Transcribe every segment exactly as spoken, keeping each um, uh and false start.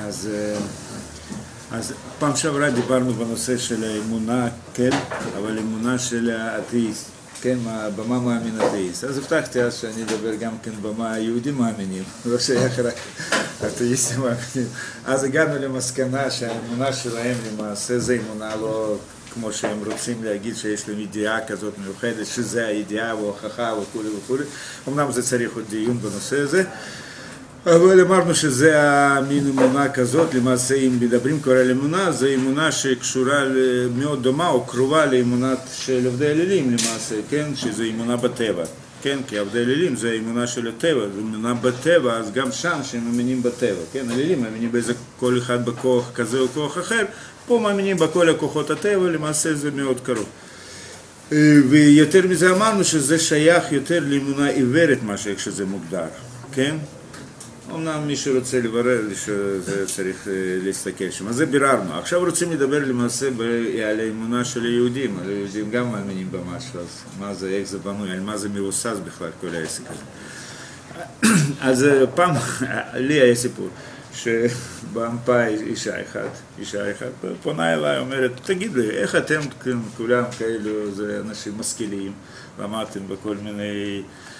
אז, אז פעם שעברה דיברנו בנושא של האמונה, כן, אבל אמונה של האתאיסט, כן, במה מאמין אתאיסט. אז הבטחתי אז שאני אדבר גם כן במה היהודים מאמינים, לא שייך רק אתאיסטים מאמינים. אז הגענו למסקנה שהאמונה שלהם למעשה זה אמונה לא כמו שהם רוצים להגיד שיש להם ידיעה כזאת מיוחדת, שזה הידיעה והוכחה וכו' וכו'. אמנם זה צריך עוד דיון בנושא הזה. אבל אמרנו שזה המין אמונה כזאת, למעשה אם מדברים כבר על אמונה, זו אמונה שקשורה מאוד דומה או קרובה לאמונת של עבדי אלילים למעשה, כן? שזו אמונה בטבע, כן? כי עבדי אלילים זה אמונה של הטבע, זו אמונה בטבע, אז גם שם שהם מאמינים בטבע, כן? אלילים מאמינים באיזה כל אחד בכוח כזה או כוח אחר, פה מאמינים בכל הכוחות הטבע, למעשה זה מאוד קרוב. ויותר מזה אמרנו שזה שייך יותר לאמונה עיוורת מאשר כשזה מוגדר, כן? אמנם מי שרוצה לברר שזה צריך להסתכל שם, אז זה ביררנו. עכשיו רוצים לדבר למעשה על האמונה של היהודים, על היהודים גם מאמינים במשהו, אז מה זה, איך זה בנוי, על מה זה מבוסס בכלל כל העסק הזה. אז פעם, לי היה סיפור, שבאמפה אישה אחת, אישה אחת פונה אליי, אומרת, תגיד לי, איך אתם כולם כאלו, זה אנשים משכילים, למדתם בכל מיני,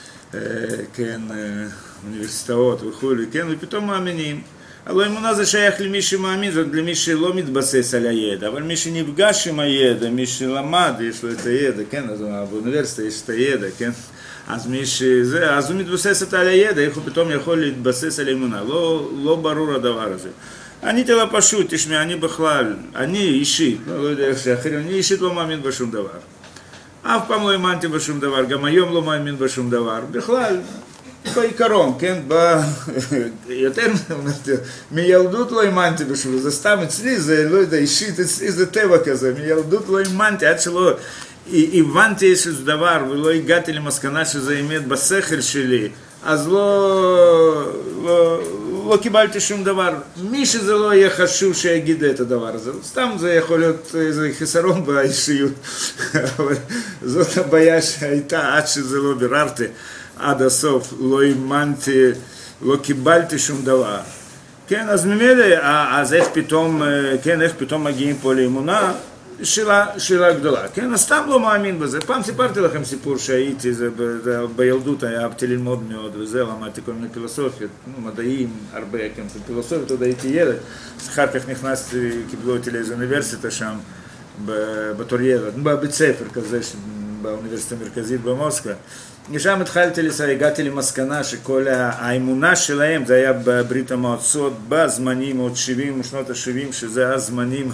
כן, אוניברסיטאות וכו', כן, ופתאום מאמינים. אבל האמונה זה שייך למי שמאמין, זאת למי שלא מתבסס על הידע, אבל מי שנפגש עם הידע, מי שלמד, יש לו את הידע, כן, אז באוניברסיטה יש את הידע, כן, אז מי שזה, אז הוא מתבסס על הידע, איך הוא פתאום יכול להתבסס על האמונה, לא, לא ברור הדבר הזה. עניתי לה פשוט, תשמע, אני בכלל, אני אישית, לא, לא יודע איך שאחרים, אני אישית לא מאמין בשום דבר. אף פעם לא האמנתי בשום דבר, גם היום לא מאמין בשום דבר, בכלל, בעיקרון, כן, ב... יותר מילדות לא האמנתי בשום, זה סתם אצלי, זה לא יודע, אישית אצלי זה טבע כזה, מילדות לא האמנתי, עד שלא הבנתי איזשהו דבר ולא הגעתי למסקנה שזה אמת בשכל שלי, אז לא, לא, לא קיבלתי שום דבר, מי שזה לא יהיה חשוב שיגיד את הדבר הזה, סתם זה יכול להיות איזה חיסרון באישיות, אבל זאת הבעיה שהייתה עד שזה לא ביררתי. עד הסוף, לא האמנתי, לא קיבלתי שום דבר. כן, אז ממילא, אז איך פתאום, כן, איך פתאום מגיעים פה לאמונה? שאלה, שאלה גדולה, כן? אז סתם לא מאמין בזה. פעם סיפרתי לכם סיפור שהייתי, זה ב, בילדות אהבתי ללמוד מאוד, וזה, למדתי כל מיני פילוסופיות, מדעים, הרבה, כן, פילוסופיות, עוד הייתי ילד. אחר כך נכנסתי, קיבלו אותי לאיזו אוניברסיטה שם, בתור ילד, בבית ספר כזה, באוניברסיטה המרכזית במוסקבה. משם התחלתי לסייג, הגעתי למסקנה שכל האמונה שלהם, זה היה בברית המועצות, בזמנים עוד שבעים, שנות ה-שבעים, שזה הזמנים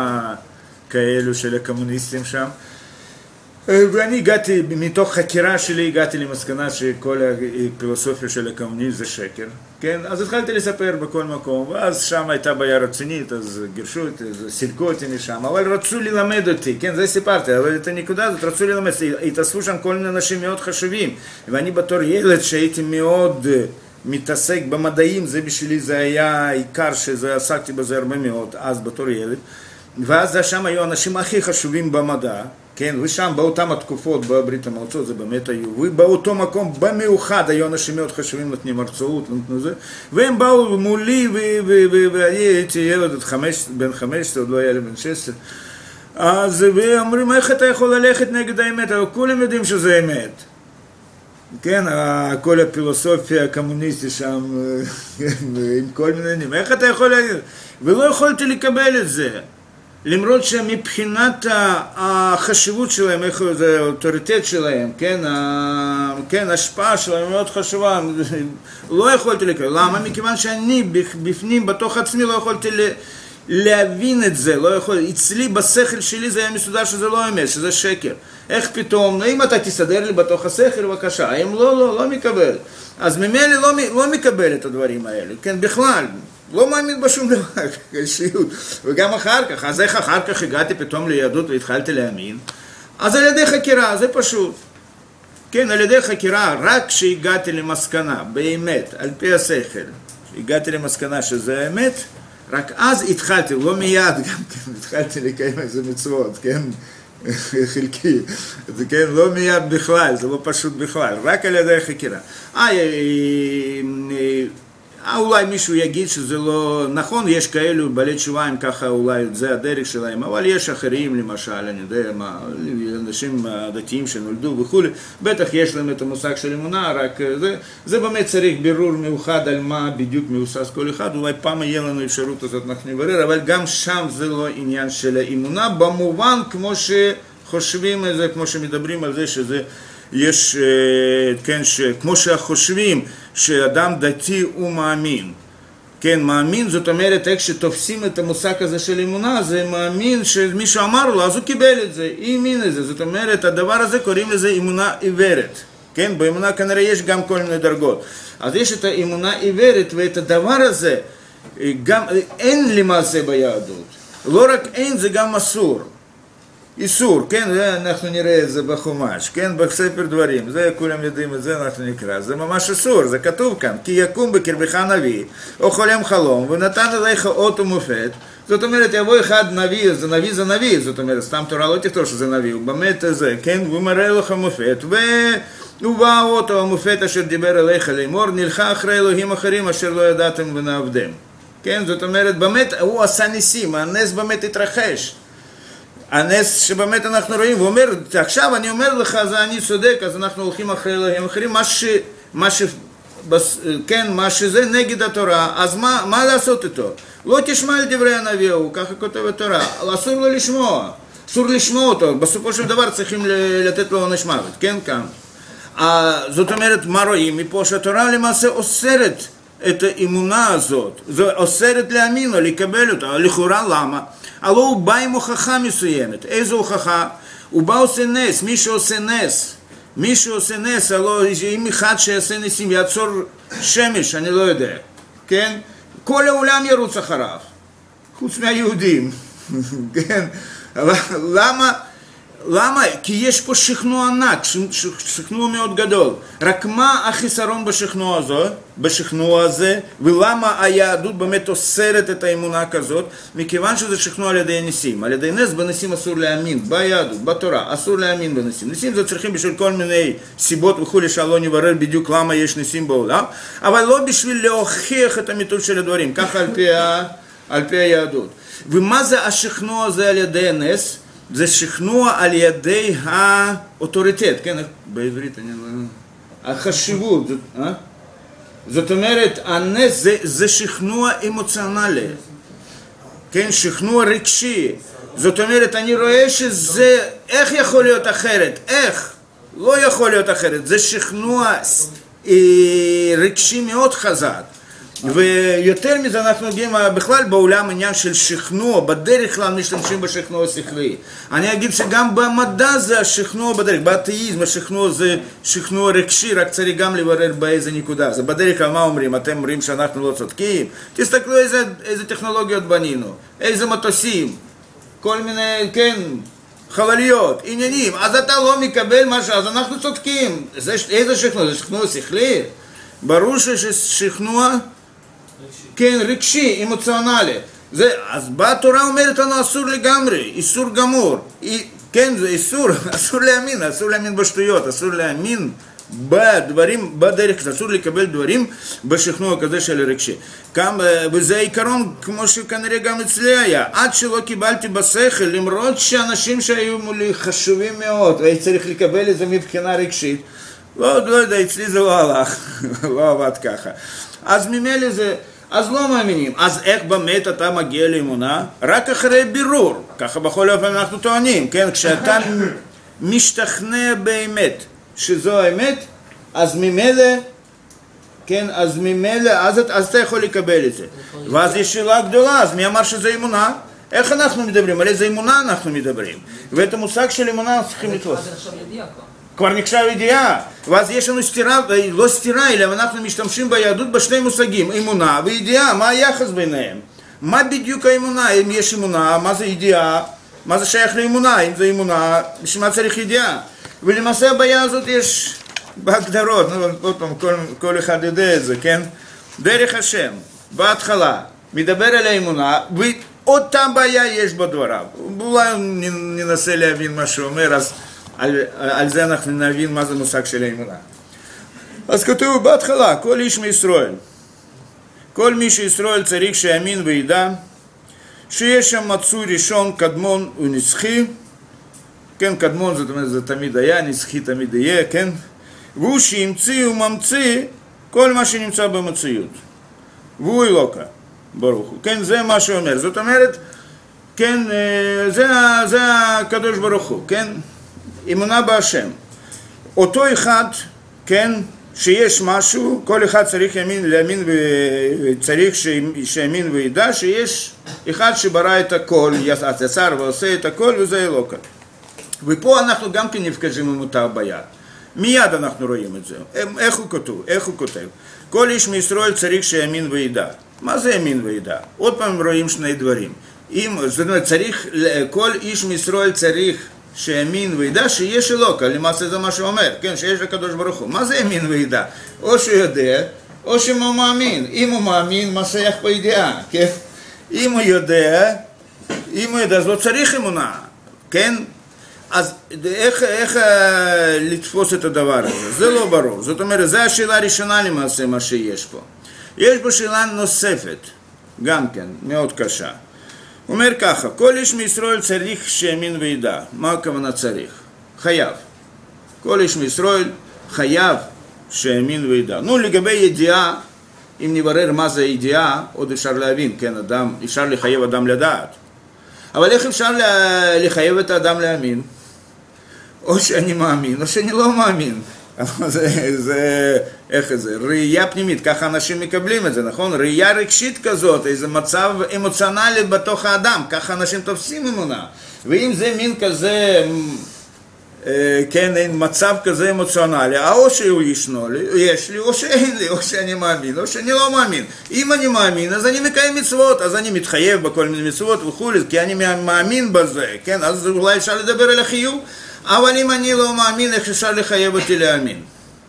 הכאלו של הקומוניסטים שם. ואני הגעתי, מתוך חקירה שלי, הגעתי למסקנה שכל הפילוסופיה של הקומוניזם זה שקר. כן? אז התחלתי לספר בכל מקום, ואז שם הייתה בעיה רצינית, אז גירשו אותי, סילקו אותי משם, אבל רצו ללמד אותי, כן, זה סיפרתי, אבל את הנקודה הזאת רצו ללמד, התאספו שם כל מיני אנשים מאוד חשובים, ואני בתור ילד שהייתי מאוד מתעסק במדעים, זה בשבילי זה היה עיקר שזה עסקתי בזה הרבה מאוד, אז בתור ילד, ואז שם היו האנשים הכי חשובים במדע, כן, ושם באותם התקופות בברית המועצות זה באמת היו, ובאותו מקום במיוחד היו אנשים מאוד חשובים נותנים הרצאות, נותנו זה, והם באו מולי, ואני הייתי ילד בן חמש עשרה, עוד לא היה לי בן שש עשרה, אז ואומרים, איך אתה יכול ללכת נגד האמת? אבל כולם יודעים שזה אמת. כן, כל הפילוסופיה הקומוניסטית שם, עם כל מיני עניינים, איך אתה יכול להגיד? ולא יכולתי לקבל את זה. למרות שמבחינת החשיבות שלהם, איך זה, האוטוריטט שלהם, כן, כן, ההשפעה שלהם מאוד חשובה, לא יכולתי לקבל. למה? מכיוון שאני בפנים, בתוך עצמי, לא יכולתי להבין את זה, לא יכול, אצלי בשכל שלי זה היה מסודר שזה לא אמת, שזה שקר. איך פתאום, אם אתה תסדר לי בתוך השכל, בבקשה, אם לא, לא, לא מקבל. אז ממילא לא, לא מקבל את הדברים האלה, כן, בכלל. לא מאמין בשום דבר, אישיות. וגם אחר כך, אז איך אחר כך הגעתי פתאום ליהדות והתחלתי להאמין? אז על ידי חקירה, זה פשוט. כן, על ידי חקירה, רק כשהגעתי למסקנה, באמת, על פי השכל, הגעתי למסקנה שזה האמת, רק אז התחלתי, לא מיד גם כן, התחלתי לקיים איזה מצוות, כן, חלקי, זה כן, לא מיד בכלל, זה לא פשוט בכלל, רק על ידי חקירה. אה, אולי מישהו יגיד שזה לא נכון, יש כאלו בעלי תשובה הם ככה, אולי זה הדרך שלהם, אבל יש אחרים למשל, אני יודע מה, אנשים דתיים שנולדו וכו', בטח יש להם את המושג של אמונה, רק זה, זה באמת צריך בירור מיוחד על מה בדיוק מבוסס כל אחד, אולי פעם יהיה לנו אפשרות הזאת, אנחנו נברר, אבל גם שם זה לא עניין של האמונה, במובן כמו שחושבים על זה, כמו שמדברים על זה שזה יש, כן, כמו שחושבים שאדם דתי הוא מאמין, כן, מאמין, זאת אומרת, איך שתופסים את המושג הזה של אמונה, זה מאמין שמישהו אמר לו, אז הוא קיבל את זה, האמין את זה, זאת אומרת, הדבר הזה קוראים לזה אמונה עיוורת, כן, באמונה כנראה יש גם כל מיני דרגות, אז יש את האמונה עיוורת, ואת הדבר הזה, גם, אין למעשה ביהדות, לא רק אין, זה גם אסור, איסור, כן, אנחנו נראה את זה בחומש, כן, בספר דברים, זה כולם יודעים את זה, אנחנו נקרא, זה ממש אסור, זה כתוב כאן, כי יקום בקרבך נביא, או חולם חלום, ונתן עליך אות ומופת, זאת אומרת, יבוא אחד נביא, זה נביא זה נביא, זאת אומרת, סתם תורה לא תכתוב שזה נביא, הוא באמת זה, כן, הוא מראה לך מופת, ובא אות המופת אשר דיבר אליך לאמור, נלכה אחרי אלוהים אחרים אשר לא ידעתם ונעבדם, כן, זאת אומרת, באמת, הוא עשה ניסים, הנס באמת התרחש, הנס שבאמת אנחנו רואים, הוא אומר, עכשיו אני אומר לך, זה אני צודק, אז אנחנו הולכים אחרי אלוהים אחרים, מה ש... מה ש... כן, מה שזה נגד התורה, אז מה, מה לעשות איתו? לא תשמע על דברי הנביא, הוא ככה כותב התורה, אסור לו לשמוע, אסור לשמוע אותו, בסופו של דבר צריכים לתת לו עונש מוות, כן, כאן. זאת אומרת, מה רואים? מפה שהתורה למעשה אוסרת את האמונה הזאת, זה אוסרת להאמין או לקבל אותה, לכאורה למה? הלא הוא בא עם הוכחה מסוימת. איזו הוכחה? הוא בא עושה נס, מי שעושה נס, מי שעושה נס, הלא אם אחד שעושה נסים יעצור שמש, אני לא יודע, כן? כל העולם ירוץ אחריו, חוץ מהיהודים, כן? אבל למה? למה? כי יש פה שכנוע ענק, שכנוע מאוד גדול. רק מה החיסרון בשכנוע הזה, בשכנוע הזה, ולמה היהדות באמת אוסרת את האמונה כזאת? מכיוון שזה שכנוע על ידי ניסים. על ידי נס בניסים אסור להאמין, ביהדות, בתורה, אסור להאמין בניסים. ניסים זה צריכים בשביל כל מיני סיבות וכולי שלא נברר בדיוק למה יש ניסים בעולם, אבל לא בשביל להוכיח את האמיתות של הדברים, ככה על פי, על פי היהדות. ומה זה השכנוע הזה על ידי נס? זה שכנוע על ידי האוטוריטט, כן, בעברית אני לא... החשיבות, זאת, אה? זאת אומרת, הנס זה, זה שכנוע אמוציונלי, כן, שכנוע רגשי, זאת אומרת, אני רואה שזה, איך יכול להיות אחרת, איך, לא יכול להיות אחרת, זה שכנוע אה, רגשי מאוד חזק, ויותר מזה אנחנו יודעים בכלל בעולם עניין של שכנוע, בדרך כלל משתמשים בשכנוע שכלי. אני אגיד שגם במדע זה השכנוע בדרך, באתאיזם השכנוע זה שכנוע רגשי, רק צריך גם לברר באיזה נקודה. זה בדרך כלל מה אומרים? אתם אומרים שאנחנו לא צודקים? תסתכלו איזה, איזה טכנולוגיות בנינו, איזה מטוסים, כל מיני, כן, חלליות, עניינים. אז אתה לא מקבל משהו, אז אנחנו צודקים. זה, איזה שכנוע? זה שכנוע שכלי? ברור ששכנוע כן, רגשי, אמוציונלי. זה, אז באה התורה אומרת לנו אסור לגמרי, איסור גמור. כן, זה איסור, אסור להאמין, אסור להאמין בשטויות, אסור להאמין בדברים, בדרך, אסור לקבל דברים בשכנוע כזה של רגשי. וזה העיקרון, כמו שכנראה גם אצלי היה, עד שלא קיבלתי בשכל, למרות שאנשים שהיו מולי חשובים מאוד, והייתי צריך לקבל את זה מבחינה רגשית, לא, לא יודע, אצלי זה לא הלך, לא עבד ככה. אז ממילא זה, אז לא מאמינים. אז איך באמת אתה מגיע לאמונה? רק אחרי בירור. ככה בכל אופן אנחנו טוענים, כן? כשאתה משתכנע באמת שזו האמת, אז ממילא, כן? אז ממילא, אז, אז אתה יכול לקבל את זה. ואז יש שאלה גדולה, אז מי אמר שזה אמונה? איך אנחנו מדברים? על איזה אמונה אנחנו מדברים? ואת המושג של אמונה צריכים לתפוס. זה עכשיו ידיעה כבר. כבר נחשב ידיעה, ואז יש לנו סתירה, לא סתירה, אלא אנחנו משתמשים ביהדות בשני מושגים, אמונה וידיעה, מה היחס ביניהם? מה בדיוק האמונה? אם יש אמונה, מה זה ידיעה? מה זה שייך לאמונה? אם זה אמונה, בשביל מה צריך ידיעה? ולמעשה הבעיה הזאת יש בהגדרות, עוד פעם, כל, כל אחד יודע את זה, כן? דרך השם, בהתחלה, מדבר על האמונה, ואותה בעיה יש בדבריו. אולי ננסה להבין מה שהוא אומר, אז על, על זה אנחנו נבין מה זה מושג של האמונה. אז כתוב בהתחלה, כל איש מישראל, כל מי שישראל צריך שיאמין וידע שיש שם מצוי ראשון, קדמון ונצחי, כן, קדמון זאת אומרת זה תמיד היה, נצחי תמיד יהיה, כן, והוא שהמציא וממציא כל מה שנמצא במציאות, והוא אלוקה, ברוך הוא, כן, זה מה שאומר, זאת אומרת, כן, זה, זה הקדוש ברוך הוא, כן, אמונה בהשם, אותו אחד, כן, שיש משהו, כל אחד צריך ימין, להאמין וצריך שיאמין וידע שיש אחד שברא את הכל, יצר ועושה את הכל וזה אלוקה. ופה אנחנו גם כן נפגשים עם אותה הבעיה. מיד אנחנו רואים את זה. איך הוא כותב? איך הוא כותב? כל איש מישראל צריך שיאמין וידע. מה זה יאמין וידע? עוד פעם רואים שני דברים. אם, זאת אומרת, צריך, כל איש מישראל צריך שיאמין וידע שיש אלוקה, למעשה זה מה שהוא אומר, כן, שיש לקדוש ברוך הוא. מה זה יאמין וידע? או שהוא יודע, או שהוא מאמין. אם הוא מאמין, מה שייך פה ידיעה, כן? אם הוא יודע, אם הוא יודע, אז לא צריך אמונה, כן? אז איך, איך לתפוס את הדבר הזה? זה לא ברור. זאת אומרת, זו השאלה הראשונה למעשה מה שיש פה. יש פה שאלה נוספת, גם כן, מאוד קשה. הוא אומר ככה, כל איש מישראל צריך שיאמין וידע. מה הכוונה צריך? חייב. כל איש מישראל חייב שיאמין וידע. נו, לגבי ידיעה, אם נברר מה זה ידיעה, עוד אפשר להבין, כן, אדם, אפשר לחייב אדם לדעת. אבל איך אפשר לחייב את האדם להאמין? או שאני מאמין, או שאני לא מאמין. זה, זה, איך זה? ראייה פנימית, ככה אנשים מקבלים את זה, נכון? ראייה רגשית כזאת, איזה מצב אמוציונלי בתוך האדם, ככה אנשים תופסים אמונה. ואם זה מין כזה, כן, מצב כזה אמוציונלי, או שהוא ישנו לי, יש לי, או שאין לי, או שאני מאמין, או שאני לא מאמין. אם אני מאמין, אז אני מקיים מצוות, אז אני מתחייב בכל מיני מצוות וכו', כי אני מאמין בזה, כן? אז אולי אפשר לדבר על החיוב. אבל אם אני לא מאמין, איך אפשר לחייב אותי להאמין?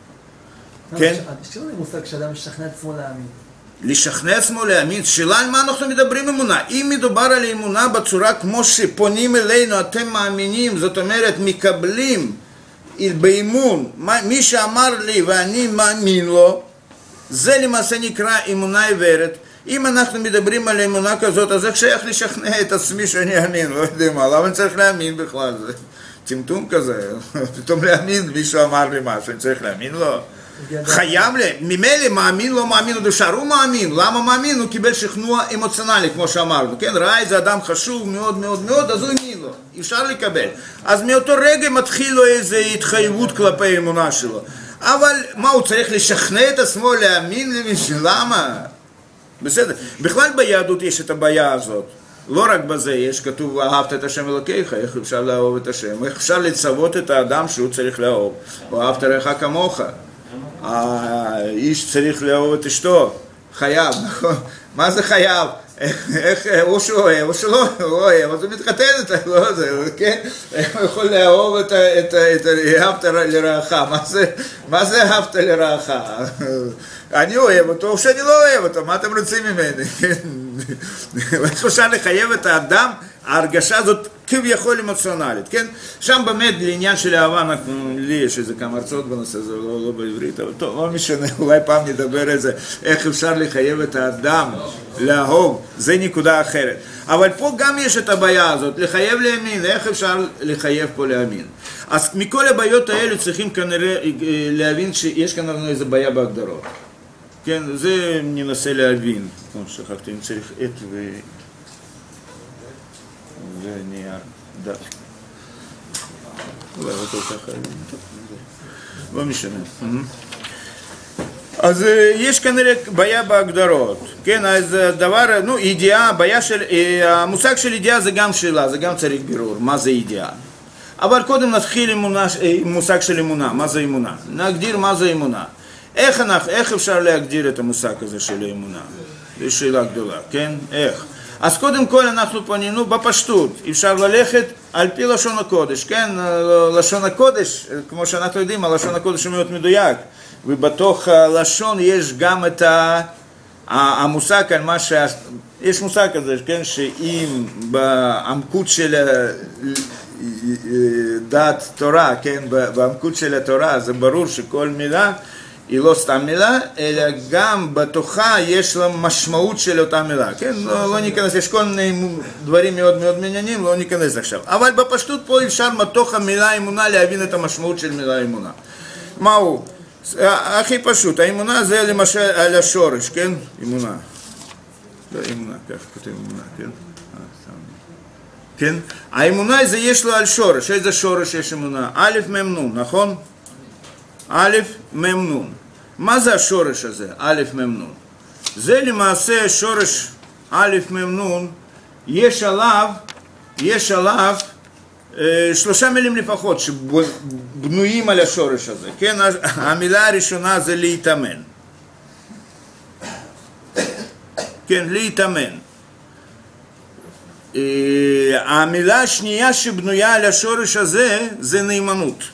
כן? יש לנו מושג שאדם משכנע עצמו להאמין. לשכנע עצמו להאמין? שאלה על מה אנחנו מדברים אמונה? אם מדובר על אמונה בצורה כמו שפונים אלינו, אתם מאמינים, זאת אומרת, מקבלים באמון, מי שאמר לי ואני מאמין לו, זה למעשה נקרא אמונה עיוורת. אם אנחנו מדברים על אמונה כזאת, אז איך שייך לשכנע את עצמי שאני אאמין? לא יודע מה, למה אני צריך להאמין בכלל? זה טמטום כזה, פתאום להאמין, מישהו אמר לי משהו, אני צריך להאמין לו? חייב לי, ממילא מאמין, לא מאמין, עוד אפשר, הוא מאמין, למה מאמין? הוא קיבל שכנוע אמוציונלי, כמו שאמרנו, כן? ראה איזה אדם חשוב מאוד מאוד מאוד, אז הוא האמין לו, אפשר לקבל. אז מאותו רגע מתחיל לו איזו התחייבות כלפי האמונה שלו. אבל מה, הוא צריך לשכנע את עצמו להאמין למישהו? למה? בסדר. בכלל ביהדות יש את הבעיה הזאת. לא רק בזה, יש כתוב, אהבת את השם אלוקיך, איך אפשר לאהוב את השם? איך אפשר לצוות את האדם שהוא צריך לאהוב? או אהבת רעך כמוך. האיש צריך לאהוב את אשתו. חייב, נכון? מה זה חייב? איך, או שהוא אוהב, או שלא אוהב, אז הוא מתחתן את לא זה, כן? איך הוא יכול לאהוב את ה... את ה... את ה... אהבת לרעך? מה זה, מה זה אהבת לרעך? אני אוהב אותו, או שאני לא אוהב אותו, מה אתם רוצים ממני? איך אפשר לחייב את האדם, ההרגשה הזאת כביכול אמוציונלית, כן? שם באמת לעניין של אהבה, לי יש איזה כמה הרצאות בנושא, זה לא, לא בעברית, אבל טוב, לא משנה, אולי פעם נדבר על זה, איך אפשר לחייב את האדם לאהוב, זה נקודה אחרת. אבל פה גם יש את הבעיה הזאת, לחייב להאמין, איך אפשר לחייב פה להאמין? אז מכל הבעיות האלה צריכים כנראה להבין שיש כאן לנו איזו בעיה בהגדרות. כן, זה ננסה להבין. שכחתי, אני צריך את ו... ונייר דף. אולי אותו ככה, לא משנה. אז יש כנראה בעיה בהגדרות, כן, אז דבר, נו, ידיעה, בעיה של, המושג של ידיעה זה גם שאלה, זה גם צריך בירור, מה זה ידיעה. אבל קודם נתחיל עם מושג של אמונה, מה זה אמונה? נגדיר מה זה אמונה. איך, אנחנו, איך אפשר להגדיר את המושג הזה של אמונה? זו שאלה גדולה, כן? איך? אז קודם כל אנחנו פנינו בפשטות, אפשר ללכת על פי לשון הקודש, כן? לשון הקודש, כמו שאנחנו יודעים, הלשון הקודש הוא מאוד מדויק, ובתוך הלשון יש גם את המושג על מה ש... יש מושג כזה, כן? שאם בעמקות של דת תורה, כן? בעמקות של התורה, זה ברור שכל מילה היא לא סתם מילה, אלא גם בתוכה יש לה משמעות של אותה מילה, כן? לא, לא ניכנס, יש כל מיני דברים מאוד מאוד מעניינים, לא ניכנס עכשיו. אבל בפשטות פה אפשר מתוך המילה אמונה להבין את המשמעות של מילה אמונה. מהו? הכי פשוט, האמונה זה למשל על השורש, כן? אמונה. לא אמונה, כך כותב אמונה, כן? כן? האמונה זה יש לו על שורש, איזה שורש יש אמונה? א' מ' נ', נכון? א' מ' נ'. מה זה השורש הזה? א' מ' נ'. זה למעשה שורש א' מ' נ', יש עליו, יש עליו אה, שלושה מילים לפחות שבנויים על השורש הזה, כן? המילה הראשונה זה להתאמן. כן, להתאמן. המילה השנייה שבנויה על השורש הזה זה נאמנות,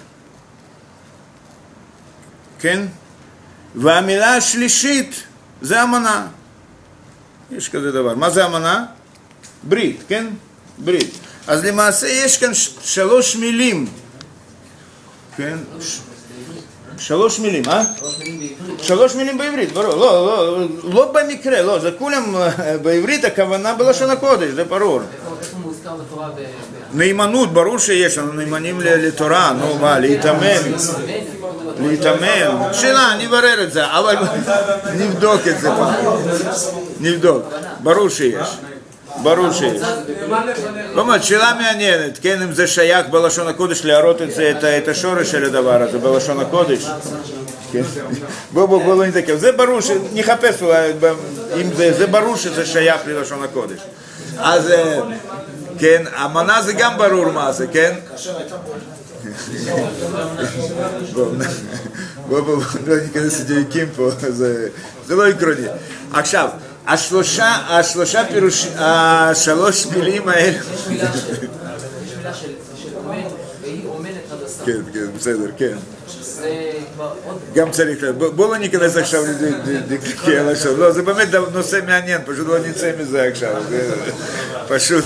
כן? והמילה השלישית זה אמנה. יש כזה דבר. מה זה אמנה? ברית, כן? ברית. אז למעשה יש כאן שלוש מילים, כן? שלוש מילים, אה? שלוש מילים בעברית, ברור. לא, לא, לא במקרה, לא, זה כולם בעברית, הכוונה בלשון הקודש, זה ברור. איפה מוזכר בתורה? נאמנות, ברור שיש לנו נאמנים לתורה, נו מה, להתאמן, להתאמן. שאלה, נברר את זה, אבל נבדוק את זה פה. נבדוק, ברור שיש. ברור שיש. באמת, שאלה מעניינת, כן, אם זה שייך בלשון הקודש להראות את זה, את השורש של הדבר הזה, בלשון הקודש. בואו בואו בואו לא נתעכב, זה ברור, נחפש אם זה ברור שזה שייך ללשון הקודש. אז, כן, אמנה זה גם ברור מה זה, כן? בואו בואו לא ניכנס לדיוקים פה, זה לא עקרוני. עכשיו, השלושה, השלושה פירוש, השלוש מילים האלה. יש מילה של אומן, והיא אומנת הדסה. כן, כן, בסדר, כן. גם צריך, בואו לא ניכנס עכשיו לדקדוקי הלשון. לא, זה באמת נושא מעניין, פשוט לא נצא מזה עכשיו. פשוט,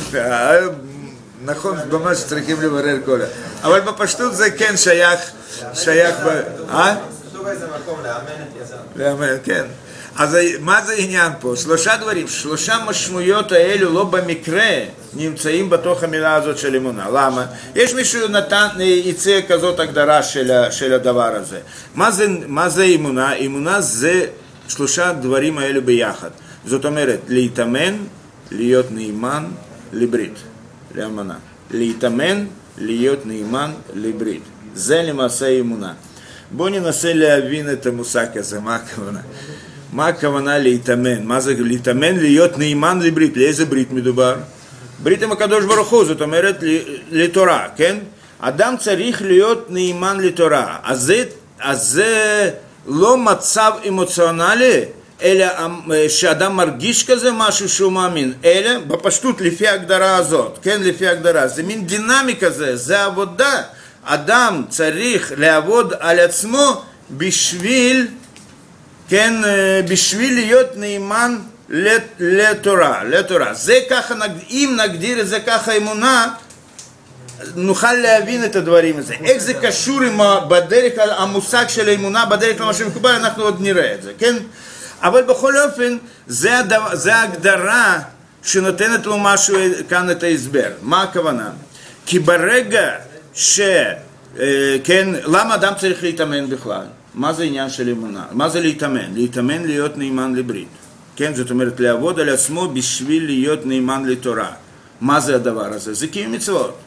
נכון, ממש צריכים לברר כל זה. אבל בפשטות זה כן שייך, שייך ב... אה? כתוב באיזה מקום, לאמן את יזם. לאמן, כן. אז מה זה העניין פה? שלושה דברים, שלושה משמעויות האלו לא במקרה נמצאים בתוך המילה הזאת של אמונה. למה? יש מישהו נתן, הציע כזאת הגדרה של, של הדבר הזה. מה זה, מה זה אמונה? אמונה זה שלושה דברים האלו ביחד. זאת אומרת, להתאמן, להיות נאמן לברית, לאמונה. להתאמן, להיות נאמן לברית. זה למעשה אמונה. בואו ננסה להבין את המושג הזה, מה הכוונה? מה הכוונה להתאמן? מה זה להתאמן? להיות נאמן לברית. לאיזה ברית מדובר? ברית עם הקדוש ברוך הוא, זאת אומרת לתורה, כן? אדם צריך להיות נאמן לתורה. אז זה, אז זה לא מצב אמוציונלי, אלא שאדם מרגיש כזה משהו שהוא מאמין, אלא בפשטות לפי ההגדרה הזאת, כן? לפי ההגדרה. זה מין דינמיקה זה, זה עבודה. אדם צריך לעבוד על עצמו בשביל... כן, בשביל להיות נאמן לתורה, לתורה. זה ככה, אם נגדיר את זה ככה אמונה, נוכל להבין את הדברים הזה. איך זה קשור עם, בדרך כלל, המושג של האמונה, בדרך כלל מה שמקובל, אנחנו עוד נראה את זה, כן? אבל בכל אופן, זה, הדבר, זה ההגדרה שנותנת לו משהו כאן את ההסבר. מה הכוונה? כי ברגע ש... כן, למה אדם צריך להתאמן בכלל? מה זה עניין של אמונה? מה זה להתאמן? להתאמן להיות נאמן לברית. כן, זאת אומרת, לעבוד על עצמו בשביל להיות נאמן לתורה. מה זה הדבר הזה? זה קיום מצוות.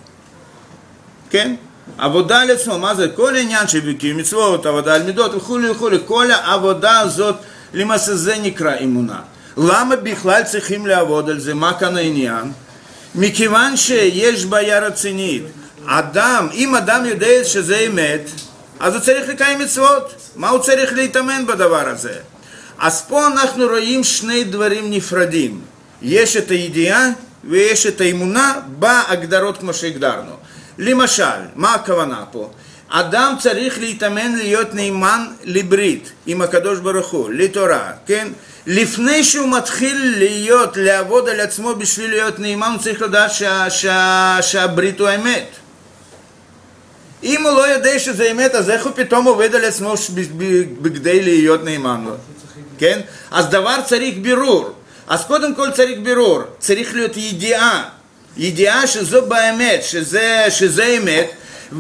כן? עבודה על עצמו, מה זה? כל העניין של קיום מצוות, עבודה על מידות וכו' וכו'. כל העבודה הזאת, למעשה זה נקרא אמונה. למה בכלל צריכים לעבוד על זה? מה כאן העניין? מכיוון שיש בעיה רצינית. אדם, אם אדם יודע שזה אמת, אז הוא צריך לקיים מצוות. מה הוא צריך להתאמן בדבר הזה? אז פה אנחנו רואים שני דברים נפרדים. יש את הידיעה ויש את האמונה בהגדרות כמו שהגדרנו. למשל, מה הכוונה פה? אדם צריך להתאמן להיות נאמן לברית עם הקדוש ברוך הוא, לתורה, כן? לפני שהוא מתחיל להיות, לעבוד על עצמו בשביל להיות נאמן, הוא צריך לדעת שה, שה, שהברית הוא האמת. אם הוא לא יודע שזה אמת, אז איך הוא פתאום עובד על עצמו בכדי להיות נאמן לו? כן? אז דבר צריך בירור. אז קודם כל צריך בירור, צריך להיות ידיעה. ידיעה שזו באמת, שזה, שזה אמת,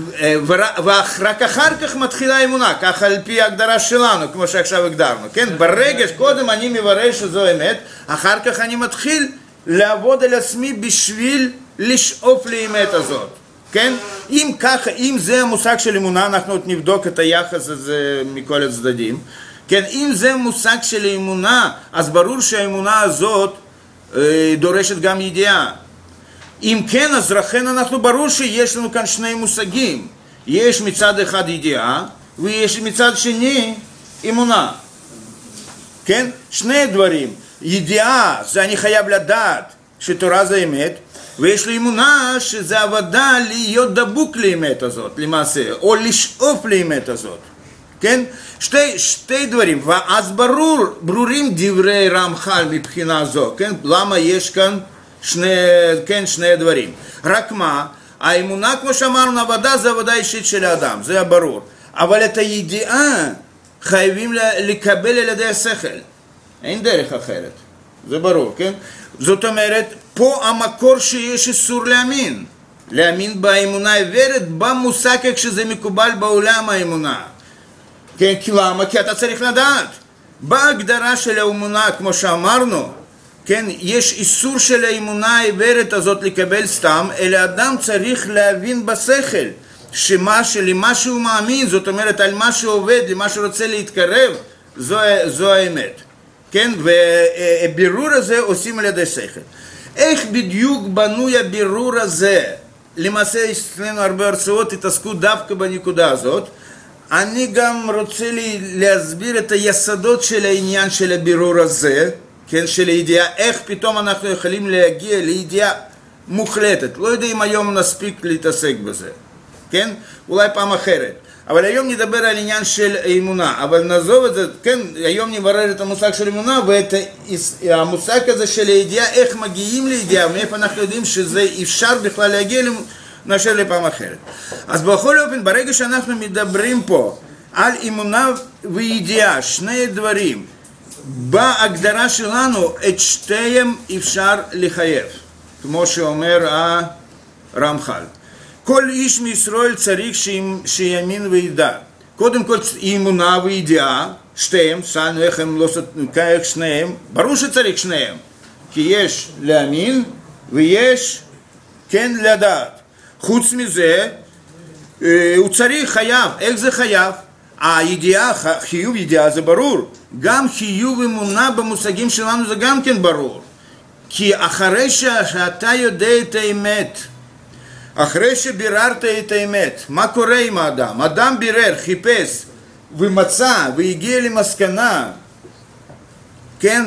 ורק אחר כך מתחילה האמונה, ככה על פי ההגדרה שלנו, כמו שעכשיו הגדרנו, כן? ברגע שקודם אני מברר שזו אמת, אחר כך אני מתחיל לעבוד על עצמי בשביל לשאוף לאמת הזאת, כן? אם ככה, אם זה המושג של אמונה, אנחנו עוד נבדוק את היחס הזה מכל הצדדים, כן? אם זה מושג של אמונה, אז ברור שהאמונה הזאת אה, דורשת גם ידיעה. אם כן, אז לכן אנחנו ברור שיש לנו כאן שני מושגים. יש מצד אחד ידיעה, ויש מצד שני אמונה. כן? שני דברים. ידיעה, זה אני חייב לדעת שתורה זה אמת, ויש לי אמונה שזה עבודה להיות דבוק לאמת הזאת, למעשה, או לשאוף לאמת הזאת. כן? שתי, שתי דברים, ואז ברור, ברורים דברי רמח"ל מבחינה זו, כן? למה יש כאן שני, כן, שני דברים. רק מה, האמונה, כמו שאמרנו, עבודה זה עבודה אישית של האדם, זה ברור. אבל את הידיעה חייבים לקבל על ידי השכל. אין דרך אחרת. זה ברור, כן? זאת אומרת, פה המקור שיש איסור להאמין. להאמין באמונה עיוורת, במושג כשזה מקובל בעולם האמונה. כן, כי למה? כי אתה צריך לדעת. בהגדרה של האמונה, כמו שאמרנו, כן, יש איסור של האמונה העיוורת הזאת לקבל סתם, אלא אדם צריך להבין בשכל, שמה, שלמה שהוא מאמין, זאת אומרת, על מה שהוא עובד, למה שהוא רוצה להתקרב, זו, זו האמת. כן, והבירור הזה עושים על ידי שכל. איך בדיוק בנוי הבירור הזה? למעשה, יש לנו הרבה הרצאות, התעסקו דווקא בנקודה הזאת. אני גם רוצה לי להסביר את היסודות של העניין של הבירור הזה, כן, של הידיעה, איך פתאום אנחנו יכולים להגיע לידיעה מוחלטת. לא יודע אם היום נספיק להתעסק בזה, כן? אולי פעם אחרת. אבל היום נדבר על עניין של אמונה, אבל נעזוב את זה, כן, היום נברר את המושג של אמונה, ואת המושג הזה של הידיעה, איך מגיעים לידיעה, מאיפה אנחנו יודעים שזה אפשר בכלל להגיע, נשאר לפעם אחרת. אז בכל אופן, ברגע שאנחנו מדברים פה על אמונה וידיעה, שני דברים, בהגדרה שלנו את שתיהם אפשר לחייב, כמו שאומר הרמח"ל. כל איש מישראל צריך שיאמין וידע. קודם כל אמונה וידיעה, שתיהם, שאלנו איך הם לא סותרים, איך שניהם, ברור שצריך שניהם, כי יש להאמין ויש כן לדעת. חוץ מזה, הוא צריך, חייב. איך זה חייב? הידיעה, חיוב ידיעה זה ברור. גם חיוב אמונה במושגים שלנו זה גם כן ברור. כי אחרי שאתה יודע את האמת, אחרי שביררת את האמת, מה קורה עם האדם? אדם בירר, חיפש ומצא והגיע למסקנה, כן,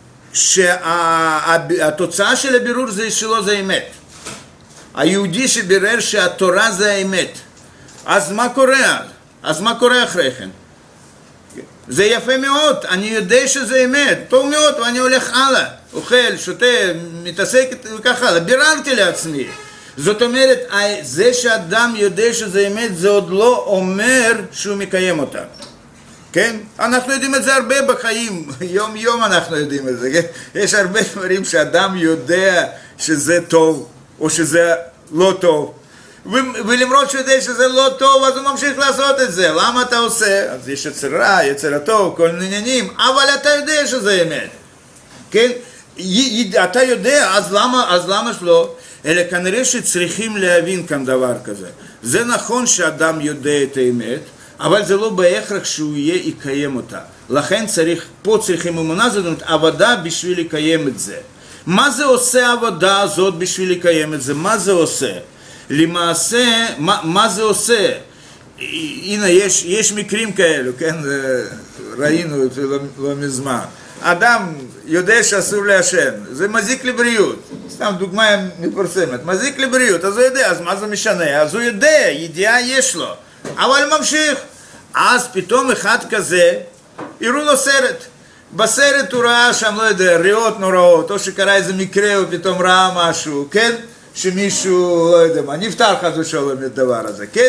שהתוצאה של הבירור זה שלו זה אמת. היהודי שבירר שהתורה זה האמת, אז מה קורה? אז מה קורה אחרי כן? זה יפה מאוד, אני יודע שזה אמת, טוב מאוד, ואני הולך הלאה, אוכל, שותה, מתעסק וכך הלאה, ביררתי לעצמי. זאת אומרת, זה שאדם יודע שזה אמת, זה עוד לא אומר שהוא מקיים אותה. כן? אנחנו יודעים את זה הרבה בחיים, יום יום אנחנו יודעים את זה, כן? יש הרבה דברים שאדם יודע שזה טוב, או שזה לא טוב. ולמרות שהוא יודע שזה לא טוב, אז הוא ממשיך לעשות את זה. למה אתה עושה? אז יש יצר רע, יצר הטוב, כל עניינים, אבל אתה יודע שזה אמת. כן? אתה יודע, אז למה, אז למה שלא? אלא כנראה שצריכים להבין כאן דבר כזה. זה נכון שאדם יודע את האמת, אבל זה לא בהכרח שהוא יהיה יקיים אותה. לכן צריך, פה צריכים אמונה, זאת אומרת, עבודה בשביל לקיים את זה. מה זה עושה העבודה הזאת בשביל לקיים את זה? מה זה עושה? למעשה, מה, מה זה עושה? הנה, יש, יש מקרים כאלו, כן? ראינו את זה לא, לא מזמן. אדם יודע שאסור לעשן, זה מזיק לבריאות. סתם דוגמה מפורסמת, מזיק לבריאות, אז הוא יודע, אז מה זה משנה? אז הוא יודע, ידיעה יש לו, אבל ממשיך. אז פתאום אחד כזה, יראו לו סרט. בסרט הוא ראה שם, לא יודע, ריאות נוראות, או שקרה איזה מקרה, הוא פתאום ראה משהו, כן? שמישהו, לא יודע מה, נפטר חס ושלום את הדבר הזה, כן?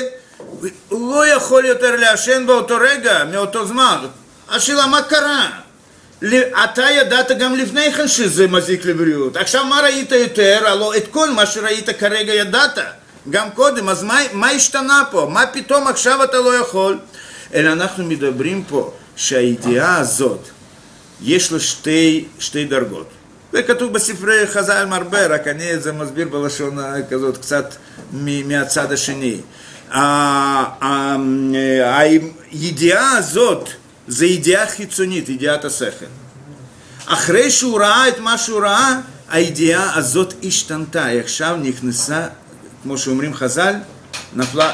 הוא לא יכול יותר לעשן באותו רגע, מאותו זמן. השאלה, מה קרה? אתה ידעת גם לפני כן שזה מזיק לבריאות. עכשיו מה ראית יותר? הלוא את כל מה שראית כרגע ידעת. גם קודם, אז מה, מה השתנה פה? מה פתאום עכשיו אתה לא יכול? אלא אנחנו מדברים פה שהידיעה הזאת, יש לו שתי, שתי דרגות. זה כתוב בספרי חז"ל מרבה, רק אני את זה מסביר בלשון כזאת קצת מהצד השני. הידיעה הזאת זה ידיעה חיצונית, ידיעת השכל. אחרי שהוא ראה את מה שהוא ראה, הידיעה הזאת השתנתה, היא עכשיו נכנסה, כמו שאומרים חז"ל, נפלה,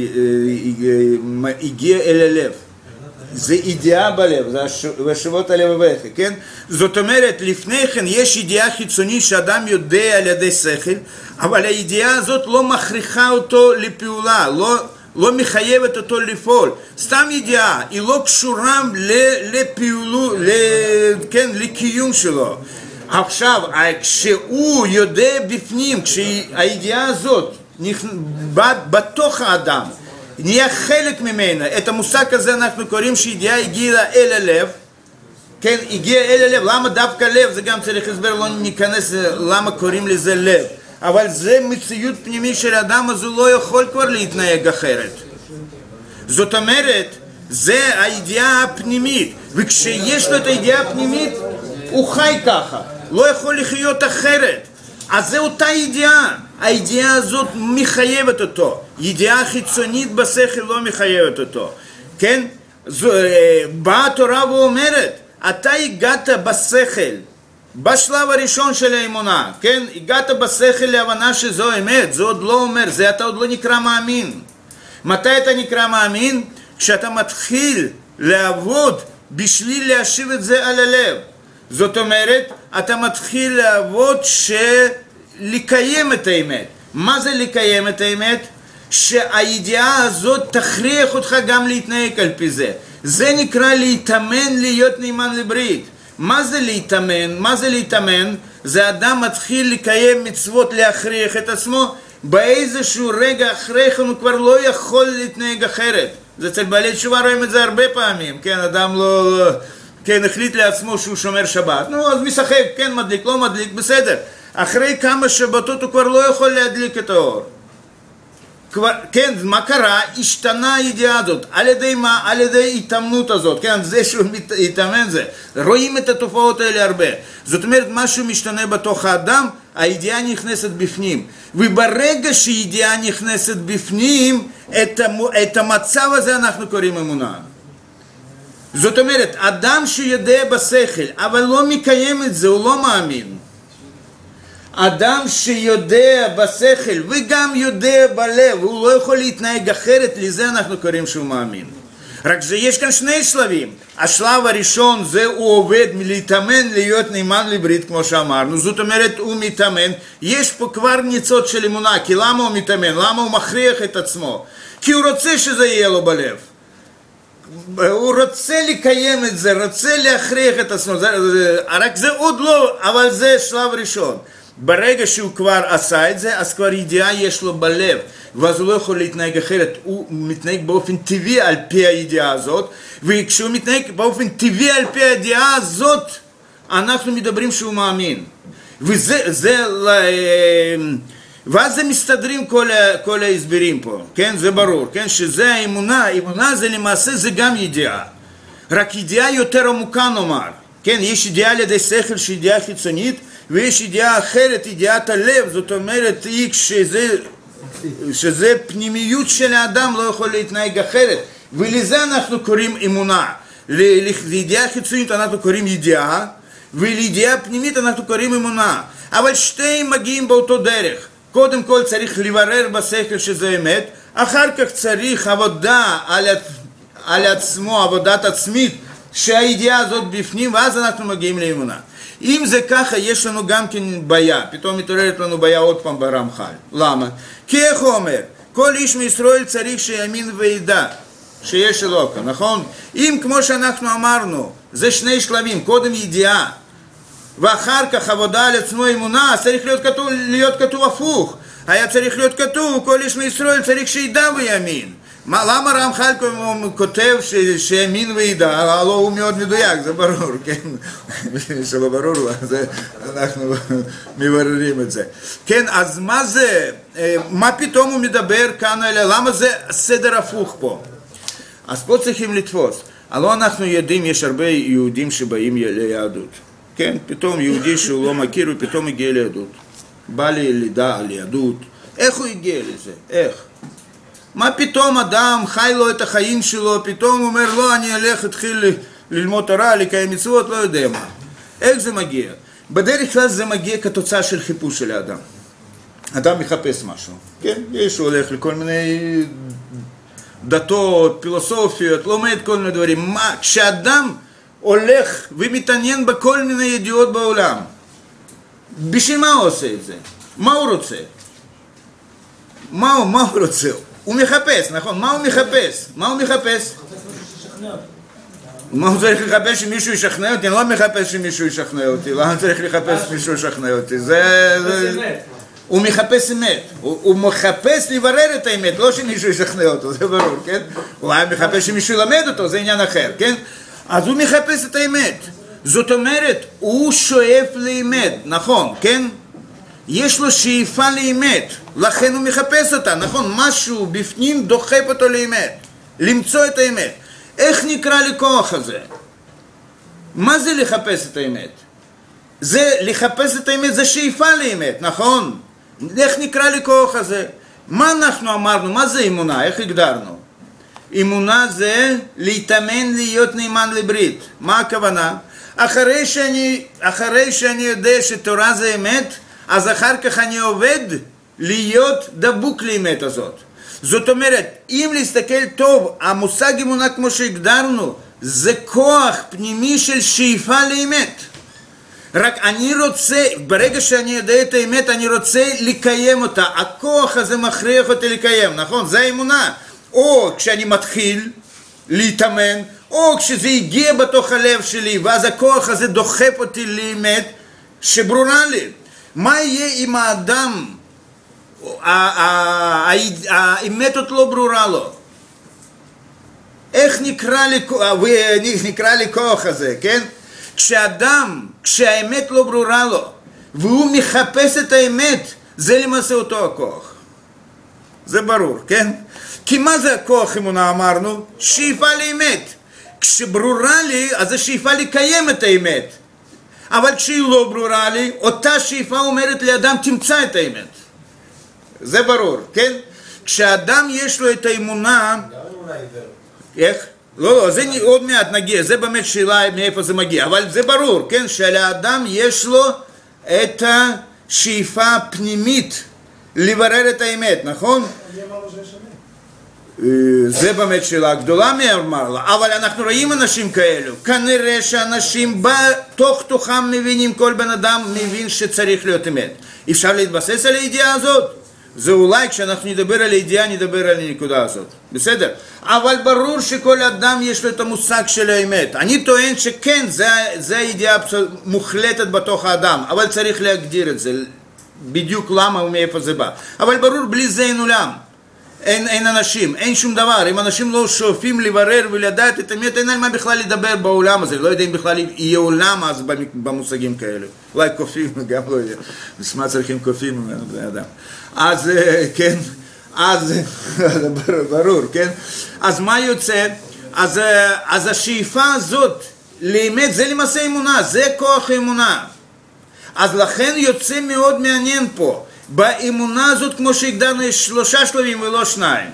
הגיעה אל הלב. זה ידיעה בלב, זה ושוות הלבביך, כן? זאת אומרת, לפני כן יש ידיעה חיצונית שאדם יודע על ידי שכל, אבל הידיעה הזאת לא מכריחה אותו לפעולה, לא, לא מחייבת אותו לפעול. סתם ידיעה, היא לא קשורה לפעולו, כן, לקיום שלו. עכשיו, כשהוא יודע בפנים, כשהידיעה הזאת בתוך האדם, נהיה חלק ממנה, את המושג הזה אנחנו קוראים שידיעה הגיעה אל הלב, כן, הגיעה אל הלב, למה דווקא לב, זה גם צריך הסבר, לא ניכנס למה קוראים לזה לב, אבל זה מציאות פנימית של אדם, אז הוא לא יכול כבר להתנהג אחרת. זאת אומרת, זה הידיעה הפנימית, וכשיש לו את הידיעה הפנימית, הוא חי ככה, לא יכול לחיות אחרת. אז זה אותה ידיעה, הידיעה הזאת מחייבת אותו, ידיעה חיצונית בשכל לא מחייבת אותו, כן? זו, באה התורה ואומרת, אתה הגעת בשכל, בשלב הראשון של האמונה, כן? הגעת בשכל להבנה שזו אמת, זה עוד לא אומר, זה אתה עוד לא נקרא מאמין. מתי אתה נקרא מאמין? כשאתה מתחיל לעבוד בשביל להשיב את זה על הלב. זאת אומרת, אתה מתחיל לעבוד ש... לקיים את האמת. מה זה לקיים את האמת? שהידיעה הזאת תכריח אותך גם להתנהג על פי זה. זה נקרא להתאמן להיות נאמן לברית. מה זה להתאמן? מה זה להתאמן? זה אדם מתחיל לקיים מצוות להכריח את עצמו, באיזשהו רגע אחרי כן הוא כבר לא יכול להתנהג אחרת. זה אצל בעלי תשובה רואים את זה הרבה פעמים, כן, אדם לא, כן, החליט לעצמו שהוא שומר שבת, נו, אז משחק, כן, מדליק, לא מדליק, בסדר. אחרי כמה שבתות הוא כבר לא יכול להדליק את האור. כבר, כן, מה קרה? השתנה הידיעה הזאת. על ידי מה? על ידי התאמנות הזאת. כן, זה שהוא מתאמן זה. רואים את התופעות האלה הרבה. זאת אומרת, משהו משתנה בתוך האדם, הידיעה נכנסת בפנים. וברגע שהידיעה נכנסת בפנים, את, המ... את המצב הזה אנחנו קוראים אמונה. זאת אומרת, אדם שיודע בשכל, אבל לא מקיים את זה, הוא לא מאמין. אדם שיודע בשכל וגם יודע בלב, הוא לא יכול להתנהג אחרת, לזה אנחנו קוראים שהוא מאמין. רק שיש כאן שני שלבים. השלב הראשון זה הוא עובד מלהתאמן להיות נאמן לברית, כמו שאמרנו. זאת אומרת, הוא מתאמן. יש פה כבר ניצוץ של אמונה. כי למה הוא מתאמן? למה הוא מכריח את עצמו? כי הוא רוצה שזה יהיה לו בלב. הוא רוצה לקיים את זה, רוצה להכריח את עצמו. רק זה עוד לא, אבל זה שלב ראשון. ברגע שהוא כבר עשה את זה, אז כבר ידיעה יש לו בלב, ואז הוא לא יכול להתנהג אחרת, הוא מתנהג באופן טבעי על פי הידיעה הזאת, וכשהוא מתנהג באופן טבעי על פי הידיעה הזאת, אנחנו מדברים שהוא מאמין. וזה, זה, ואז זה מסתדרים כל, כל ההסברים פה, כן? זה ברור, כן? שזה האמונה, האמונה זה למעשה זה גם ידיעה, רק ידיעה יותר עמוקה נאמר, כן? יש ידיעה על ידי שכל שהיא ידיעה חיצונית, ויש ידיעה אחרת, ידיעת הלב, זאת אומרת, היא שזה, שזה פנימיות של האדם, לא יכול להתנהג אחרת. ולזה אנחנו קוראים אמונה. לידיעה חיצונית אנחנו קוראים ידיעה, ולידיעה פנימית אנחנו קוראים אמונה. אבל שתיהם מגיעים באותו דרך. קודם כל צריך לברר בשכל שזה אמת, אחר כך צריך עבודה על, על עצמו, עבודת עצמית, שהידיעה הזאת בפנים, ואז אנחנו מגיעים לאמונה. אם זה ככה, יש לנו גם כן בעיה, פתאום מתעוררת לנו בעיה עוד פעם ברמח"ל. למה? כי איך הוא אומר? כל איש מישראל צריך שיאמין וידע שיש אלוקה, נכון? אם כמו שאנחנו אמרנו, זה שני שלבים, קודם ידיעה, ואחר כך עבודה על עצמו אמונה, אז צריך להיות כתוב, להיות כתוב הפוך. היה צריך להיות כתוב, כל איש מישראל צריך שידע ויאמין. מה, למה רמח"ל כותב שהאמין וידע? הלא הוא מאוד מדויק, זה ברור, כן? שלא ברור לו, אנחנו מבררים את זה. כן, אז מה זה, מה פתאום הוא מדבר כאן עליה? למה זה סדר הפוך פה? אז פה צריכים לתפוס. הלא אנחנו יודעים, יש הרבה יהודים שבאים ליהדות. כן, פתאום יהודי שהוא לא מכיר ופתאום הגיע ליהדות. בא לי לידע על יהדות. איך הוא הגיע לזה? איך? מה פתאום אדם חי לו את החיים שלו, פתאום הוא אומר, לא, אני אלך, התחיל ללמוד תורה, לקיים מצוות, לא יודע מה. איך זה מגיע? בדרך כלל זה מגיע כתוצאה של חיפוש של האדם. אדם מחפש משהו, כן? יש, הוא הולך לכל מיני דתות, פילוסופיות, לומד כל מיני דברים. מה? כשאדם הולך ומתעניין בכל מיני ידיעות בעולם, בשביל מה הוא עושה את זה? מה הוא רוצה? מה הוא, מה הוא רוצה? הוא מחפש, נכון? מה הוא מחפש? מה הוא מחפש? מה הוא צריך לחפש שמישהו ישכנע אותי? אני לא מחפש שמישהו ישכנע אותי. למה צריך לחפש שמישהו ישכנע אותי? זה... הוא מחפש אמת. הוא מחפש לברר את האמת, לא שמישהו ישכנע אותו, זה ברור, כן? הוא היה מחפש שמישהו ילמד אותו, זה עניין אחר, כן? אז הוא מחפש את האמת. זאת אומרת, הוא שואף לאמת, נכון, כן? יש לו שאיפה לאמת, לכן הוא מחפש אותה, נכון? משהו בפנים דוחף אותו לאמת, למצוא את האמת. איך נקרא לכוח הזה? מה זה לחפש את האמת? זה לחפש את האמת, זה שאיפה לאמת, נכון? איך נקרא לכוח הזה? מה אנחנו אמרנו? מה זה אמונה? איך הגדרנו? אמונה זה להתאמן להיות נאמן לברית. מה הכוונה? אחרי שאני, אחרי שאני יודע שתורה זה אמת, אז אחר כך אני עובד להיות דבוק לאמת הזאת. זאת אומרת, אם להסתכל טוב, המושג אמונה כמו שהגדרנו, זה כוח פנימי של שאיפה לאמת. רק אני רוצה, ברגע שאני יודע את האמת, אני רוצה לקיים אותה. הכוח הזה מכריח אותי לקיים, נכון? זה האמונה. או כשאני מתחיל להתאמן, או כשזה הגיע בתוך הלב שלי, ואז הכוח הזה דוחף אותי לאמת שברורה לי. מה יהיה אם האדם, האמת עוד לא ברורה לו? איך נקרא לכוח הזה, כן? כשאדם, כשהאמת לא ברורה לו, והוא מחפש את האמת, זה למעשה אותו הכוח. זה ברור, כן? כי מה זה הכוח אמונה אמרנו? שאיפה לאמת. כשברורה לי, אז זה שאיפה לקיים את האמת. אבל כשהיא לא ברורה לי, אותה שאיפה אומרת לאדם, תמצא את האמת. זה ברור, כן? כשאדם יש לו את האמונה... גם אמונה עיוור. איך? לא, לא, זה עוד מעט נגיע, זה באמת שאלה מאיפה זה מגיע. אבל זה ברור, כן? שלאדם יש לו את השאיפה הפנימית לברר את האמת, נכון? אני אמר לו שיש אמת. זה באמת שאלה גדולה מי אמר לה, אבל אנחנו רואים אנשים כאלו. כנראה שאנשים בתוך תוכם מבינים, כל בן אדם מבין שצריך להיות אמת. אפשר להתבסס על הידיעה הזאת? זה אולי כשאנחנו נדבר על הידיעה נדבר על הנקודה הזאת, בסדר? אבל ברור שכל אדם יש לו את המושג של האמת. אני טוען שכן, זה, זה הידיעה מוחלטת בתוך האדם, אבל צריך להגדיר את זה, בדיוק למה ומאיפה זה בא. אבל ברור, בלי זה אין עולם. אין, אין אנשים, אין שום דבר. אם אנשים לא שואפים לברר ולדעת את האמת, אין על מה בכלל לדבר בעולם הזה. לא יודע אם בכלל יהיה עולם אז במושגים כאלה. אולי קופים, גם לא יודע. נשמע צריכים קופים ממנו בני אדם. אז כן, אז ברור, כן? אז מה יוצא? אז, אז השאיפה הזאת לאמת, זה למעשה אמונה, זה כוח האמונה. אז לכן יוצא מאוד מעניין פה. באמונה הזאת, כמו שהגדרנו, יש שלושה שלבים ולא שניים.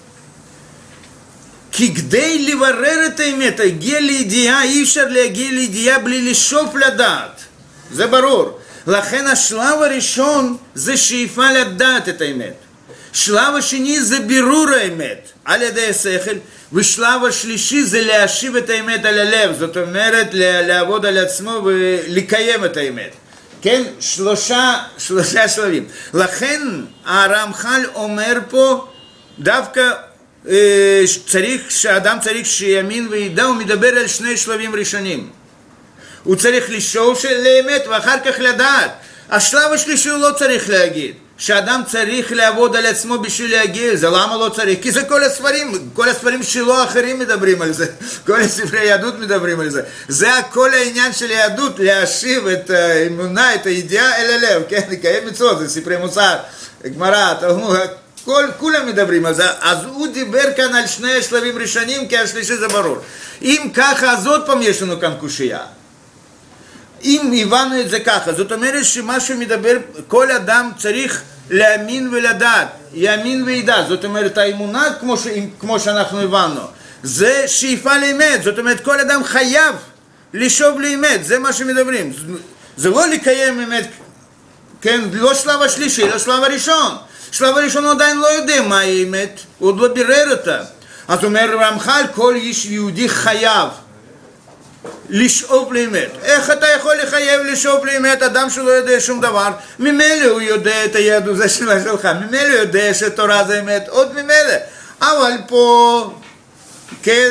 כי כדי לברר את האמת, הגיע לידיעה, אי אפשר להגיע לידיעה בלי לשאוף לדעת. זה ברור. לכן השלב הראשון זה שאיפה לדעת את האמת. שלב השני זה בירור האמת על ידי השכל, ושלב השלישי זה להשיב את האמת על הלב, זאת אומרת לעבוד על עצמו ולקיים את האמת. כן? שלושה, שלושה שלבים. לכן הרמח"ל אומר פה דווקא אה, צריך, שאדם צריך שיאמין וידע, הוא מדבר על שני שלבים ראשונים. הוא צריך לשאול לאמת ואחר כך לדעת. השלב השלישי הוא לא צריך להגיד. שאדם צריך לעבוד על עצמו בשביל להגיע לזה. למה לא צריך? כי זה כל הספרים, כל הספרים שלו אחרים מדברים על זה, כל הספרי היהדות מדברים על זה. זה הכל העניין של היהדות, להשיב את האמונה, את הידיעה אל הלב, כן? לקיים מצוות, זה ספרי מוסר, גמרא, תלמוד, כל, כולם מדברים על זה. אז הוא דיבר כאן על שני השלבים ראשונים, כי השלישי זה ברור. אם ככה, אז עוד פעם יש לנו כאן קושייה. אם הבנו את זה ככה, זאת אומרת שמה שמדבר, כל אדם צריך להאמין ולדעת, יאמין וידע, זאת אומרת האמונה כמו, ש, כמו שאנחנו הבנו, זה שאיפה לאמת, זאת אומרת כל אדם חייב לשאוף לאמת, זה מה שמדברים, זה לא לקיים אמת, כן, לא שלב השלישי, לא שלב הראשון, שלב הראשון הוא עדיין לא יודע מה האמת, הוא עוד לא בירר אותה, אז אומר רמח"ל, כל איש יהודי חייב לשאוף לאמת. איך אתה יכול לחייב לשאוף לאמת אדם שלא יודע שום דבר? ממילא הוא יודע את היהדות זה שלך, ממילא הוא יודע שתורה זה אמת, עוד ממילא. אבל פה, כן,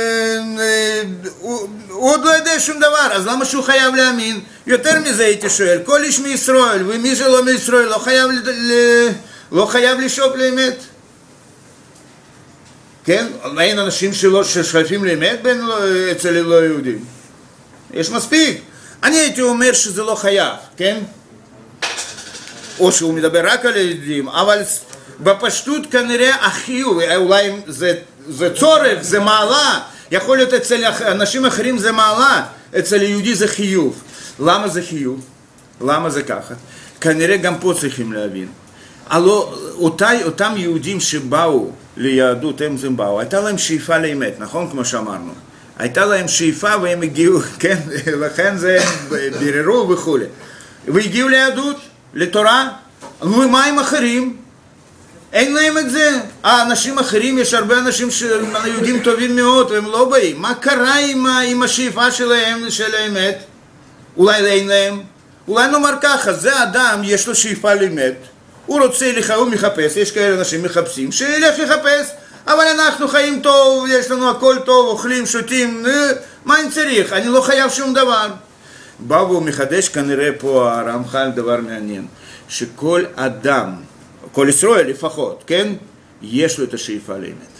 הוא, הוא עוד לא יודע שום דבר, אז למה שהוא חייב להאמין? יותר מזה הייתי שואל, כל איש מישראל ומי שלא מישראל לא חייב, לא חייב לשאוף לאמת? כן? אין אנשים שלא, ששואפים לאמת בין אצל לא יהודים. יש מספיק. אני הייתי אומר שזה לא חייב, כן? או שהוא מדבר רק על יהודים, אבל בפשטות כנראה החיוב, אולי זה, זה צורך, זה מעלה, יכול להיות אצל אנשים אחרים זה מעלה, אצל יהודי זה חיוב. למה זה חיוב? למה זה ככה? כנראה גם פה צריכים להבין. הלא, אותי, אותם יהודים שבאו ליהדות, הם זה באו, הייתה להם שאיפה לאמת, נכון? כמו שאמרנו. הייתה להם שאיפה והם הגיעו, כן? לכן זה ביררו וכו'. והגיעו ליהדות, לתורה, ומה עם אחרים? אין להם את זה. האנשים אחרים, יש הרבה אנשים שיהודים טובים מאוד, והם לא באים. מה קרה עם, עם השאיפה שלהם, של האמת? אולי אין להם? אולי נאמר ככה, זה אדם, יש לו שאיפה לאמת, הוא רוצה לך, הוא מחפש, יש כאלה אנשים מחפשים, שילך לחפש, אבל אנחנו חיים טוב, יש לנו הכל טוב, אוכלים, שותים, מה אני צריך? אני לא חייב שום דבר. בא והוא מחדש כנראה פה הרמח"ל דבר מעניין, שכל אדם, כל ישראל לפחות, כן? יש לו את השאיפה לאמת.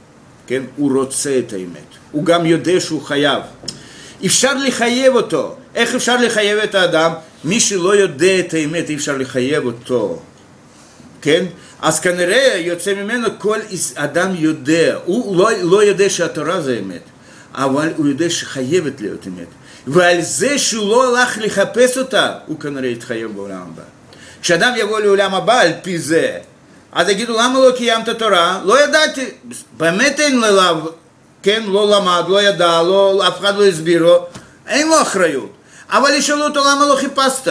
כן? הוא רוצה את האמת. הוא גם יודע שהוא חייב. אפשר לחייב אותו. איך אפשר לחייב את האדם? מי שלא יודע את האמת, אי אפשר לחייב אותו. כן? אז כנראה יוצא ממנו כל אדם יודע, הוא לא, לא יודע שהתורה זה אמת, אבל הוא יודע שחייבת להיות אמת. ועל זה שהוא לא הלך לחפש אותה, הוא כנראה יתחייב בעולם הבא. כשאדם יבוא לעולם הבא על פי זה, אז יגידו, למה לא קיימת תורה? לא ידעתי, באמת אין לו, כן, לא למד, לא ידע, לא, אף אחד לא הסביר לו, אין לו אחריות. אבל ישאלו אותו, למה לא חיפשת?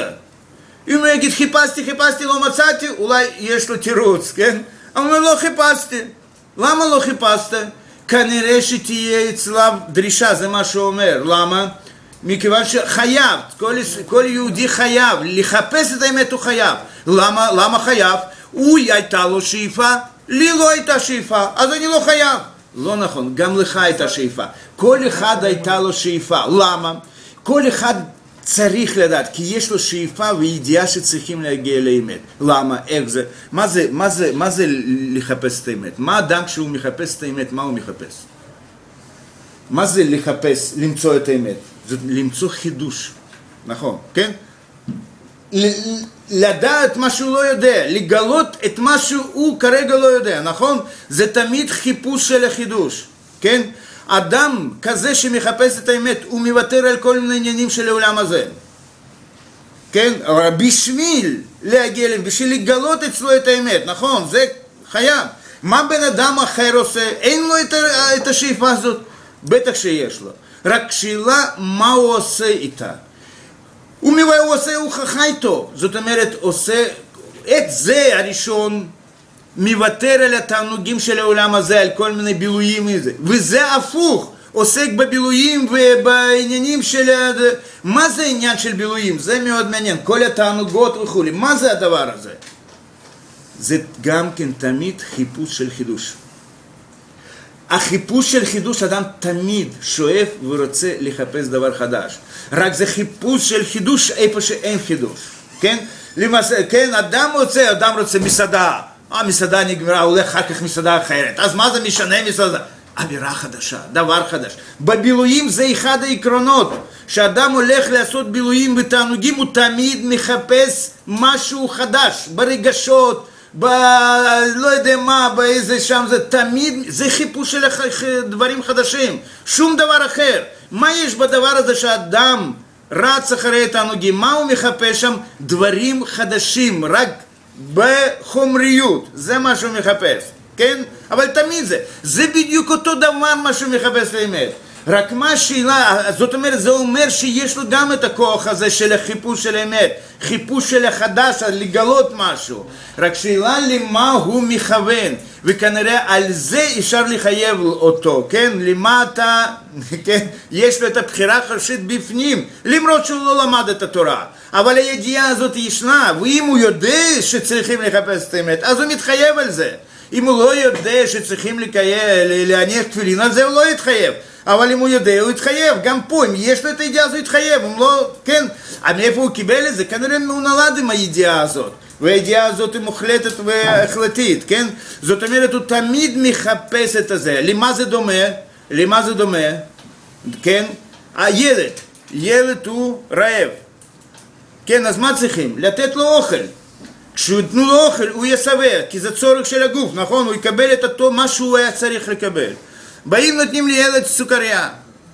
אם הוא יגיד, חיפשתי, חיפשתי, לא מצאתי, אולי יש לו תירוץ, כן? אבל לא חיפשתי. למה לא חיפשת? כנראה שתהיה אצלם דרישה, זה מה שהוא אומר. למה? מכיוון שחייב, כל, כל יהודי חייב, לחפש את האמת הוא חייב. למה, למה חייב? הוא הייתה לו שאיפה, לי לא הייתה שאיפה, אז אני לא חייב. לא נכון, גם לך הייתה שאיפה. כל אחד הייתה לו שאיפה. למה? כל אחד צריך לדעת, כי יש לו שאיפה וידיעה שצריכים להגיע לאמת. למה? איך זה? מה זה, מה זה, מה זה לחפש את האמת? מה אדם כשהוא מחפש את האמת, מה הוא מחפש? מה זה לחפש, למצוא את האמת? זה למצוא חידוש, נכון, כן? לדעת מה שהוא לא יודע, לגלות את מה שהוא כרגע לא יודע, נכון? זה תמיד חיפוש של החידוש, כן? אדם כזה שמחפש את האמת, הוא מוותר על כל מיני עניינים של העולם הזה. כן? אבל בשביל להגיע אליו, בשביל לגלות אצלו את האמת, נכון? זה חייב. מה בן אדם אחר עושה? אין לו את, את השאיפה הזאת? בטח שיש לו. רק שאלה מה הוא עושה איתה. ומה הוא עושה? הוא חי טוב. זאת אומרת, עושה את זה הראשון, מוותר על התענוגים של העולם הזה, על כל מיני בילויים מזה. וזה הפוך, עוסק בבילויים ובעניינים של... מה זה עניין של בילויים? זה מאוד מעניין, כל התענוגות וכו'. מה זה הדבר הזה? זה גם כן תמיד חיפוש של חידוש. החיפוש של חידוש, אדם תמיד שואף ורוצה לחפש דבר חדש. רק זה חיפוש של חידוש איפה שאין חידוש. כן? למעשה, כן, אדם רוצה, אדם רוצה מסעדה, המסעדה נגמרה, הולך אחר כך מסעדה אחרת, אז מה זה משנה מסעדה? אווירה חדשה, דבר חדש. בבילויים זה אחד העקרונות, שאדם הולך לעשות בילויים ותענוגים, הוא תמיד מחפש משהו חדש, ברגשות, ב... לא יודע מה, באיזה שם, זה תמיד, זה חיפוש של דברים חדשים, שום דבר אחר. מה יש בדבר הזה שאדם רץ אחרי תענוגים? מה הוא מחפש שם? דברים חדשים, רק בחומריות, זה מה שהוא מחפש. כן? אבל תמיד זה, זה בדיוק אותו דבר מה שהוא מחפש לאמת. רק מה השאלה, זאת אומרת, זה אומר שיש לו גם את הכוח הזה של החיפוש של האמת, חיפוש של החדש, לגלות משהו. רק שאלה למה הוא מכוון, וכנראה על זה אפשר לחייב אותו, כן? למה אתה, כן? יש לו את הבחירה החופשית בפנים, למרות שהוא לא למד את התורה. אבל הידיעה הזאת ישנה, ואם הוא יודע שצריכים לחפש את האמת, אז הוא מתחייב על זה. אם הוא לא יודע שצריכים להניח תפילין על זה, הוא לא יתחייב. אבל אם הוא יודע, הוא יתחייב. גם פה, אם יש לו את הידיעה הזו, הוא יתחייב. אם לא, כן. מאיפה הוא קיבל את זה? כנראה הוא נולד עם הידיעה הזאת. והידיעה הזאת היא מוחלטת והחלטית, כן? זאת אומרת, הוא תמיד מחפש את זה. למה זה דומה? למה זה דומה? כן? הילד. ילד הוא רעב. כן, אז מה צריכים? לתת לו אוכל. כשייתנו לו אוכל הוא יהיה שבע, כי זה צורך של הגוף, נכון? הוא יקבל את אותו מה שהוא היה צריך לקבל. באים נותנים לילד סוכריה,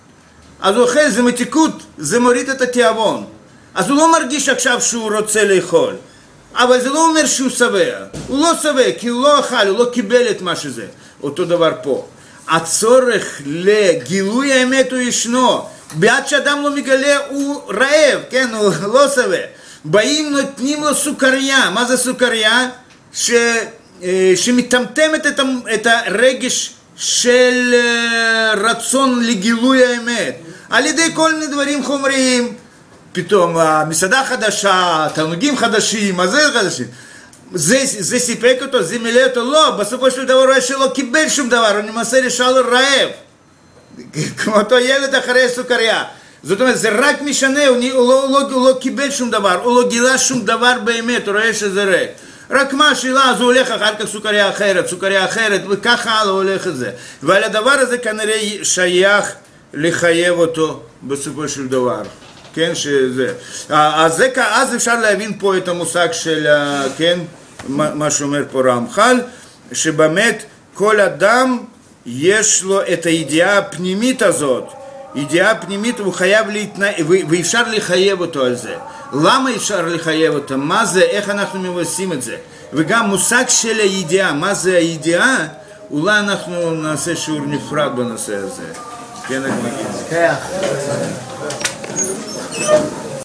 אז הוא אוכל, זה מתיקות, זה מוריד את התיאבון. אז הוא לא מרגיש עכשיו שהוא רוצה לאכול, אבל זה לא אומר שהוא שבע. הוא לא שבע, כי הוא לא אכל, הוא לא קיבל את מה שזה. אותו דבר פה. הצורך לגילוי האמת הוא ישנו. בעד שאדם לא מגלה הוא רעב, כן? הוא לא שבע. באים נותנים לו סוכריה. מה זה סוכריה? ש... שמטמטמת את, ה... את הרגש של רצון לגילוי האמת על ידי כל מיני דברים חומריים. פתאום מסעדה חדשה, תענוגים חדשים, מה זה חדשים? זה, זה סיפק אותו, זה מילא אותו? לא, בסופו של דבר הוא שלא קיבל שום דבר, הוא למעשה נשאר רעב כמו אותו ילד אחרי סוכריה. זאת אומרת, זה רק משנה, הוא, הוא, לא, הוא, לא, הוא לא קיבל שום דבר, הוא לא גילה שום דבר באמת, הוא רואה שזה ריק. רק מה השאלה, אז הוא הולך אחר כך סוכריה אחרת, סוכריה אחרת, וככה הלאה הולך את זה. ועל הדבר הזה כנראה שייך לחייב אותו בסופו של דבר. כן, שזה. אז, זה, אז אפשר להבין פה את המושג של, כן, מה שאומר פה רמח"ל, שבאמת כל אדם יש לו את הידיעה הפנימית הזאת, ידיעה פנימית, הוא חייב להתנהג, ואפשר לחייב אותו על זה. למה אפשר לחייב אותו? מה זה? איך אנחנו מבססים את זה? וגם מושג של הידיעה, מה זה הידיעה? אולי אנחנו נעשה שיעור נפרד בנושא הזה. כן, אני מגיד.